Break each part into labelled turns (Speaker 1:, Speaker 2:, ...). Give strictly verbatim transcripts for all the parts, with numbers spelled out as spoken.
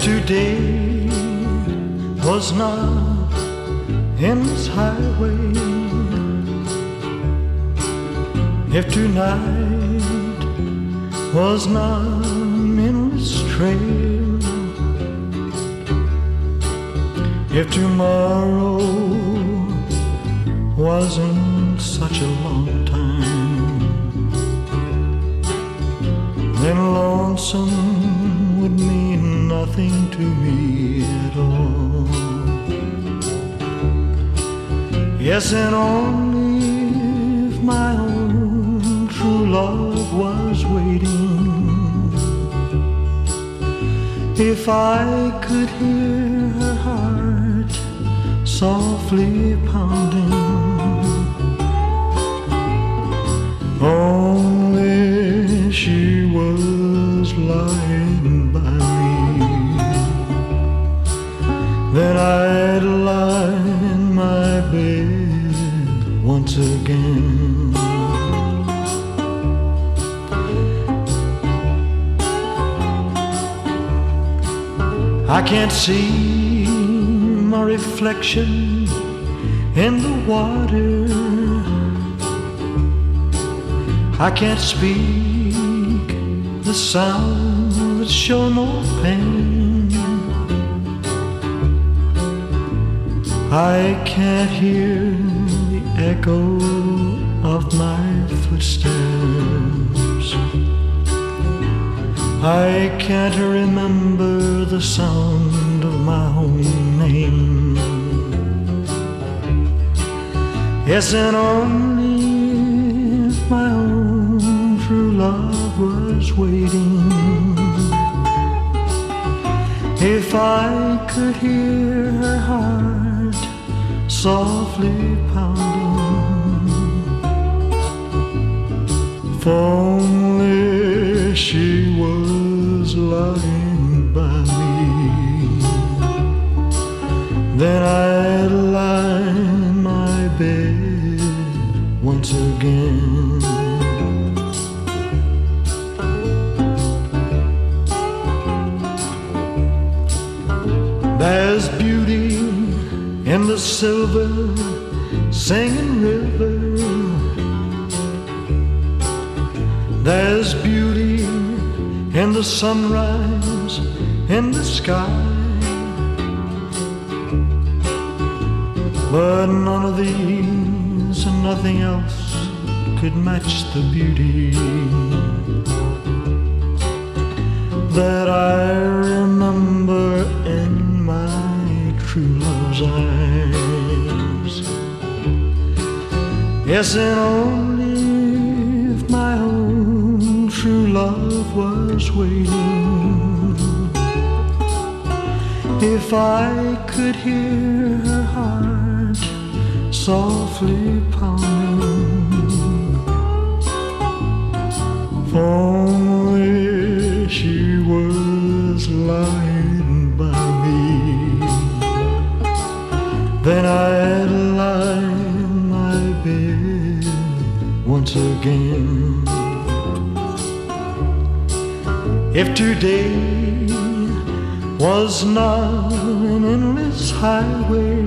Speaker 1: If today was not endless highway, if tonight was not endless trail, if tomorrow wasn't such a long time, then lonesome would mean nothing to me at all. Yes, and only if my own true love was waiting, if I could hear her heart softly pounding, only she was lying by me, then I'd lie in my bed once again. I can't see my reflection in the water, I can't speak the sounds that show no pain, I can't hear the echo of my footsteps, I can't remember the sound of my own name. Yes, and only if my own true love was waiting, if I could hear her heart softly pounding, if only she was lying by me, then I'd lie in my bed once again. There's beauty in the silver singing river, there's beauty in the sunrise in the sky, but none of these and nothing else could match the beauty that I remember in my true love's eyes. Yes, and only if my own true love was waiting, if I could hear her heart softly pounding, if only she was lying by me, then I'd lie in my bed once again. If today was not an endless highway,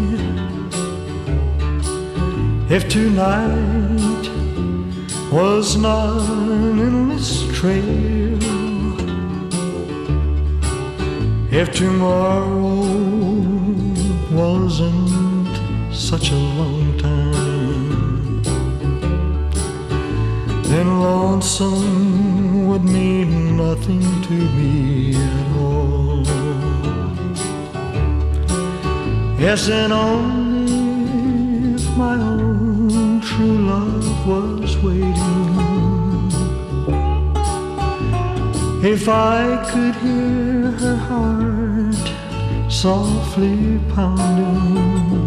Speaker 1: if tonight was not an endless trail, if tomorrow wasn't such a long time, then lonesome would mean nothing to me at all. Yes, and only if my own true love was waiting, if I could hear her heart softly pounding,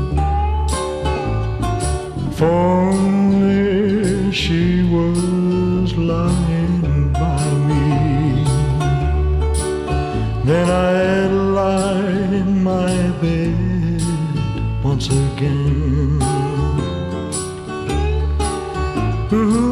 Speaker 1: if only she was lying by me, then I'd lie in my bed once again. Ooh.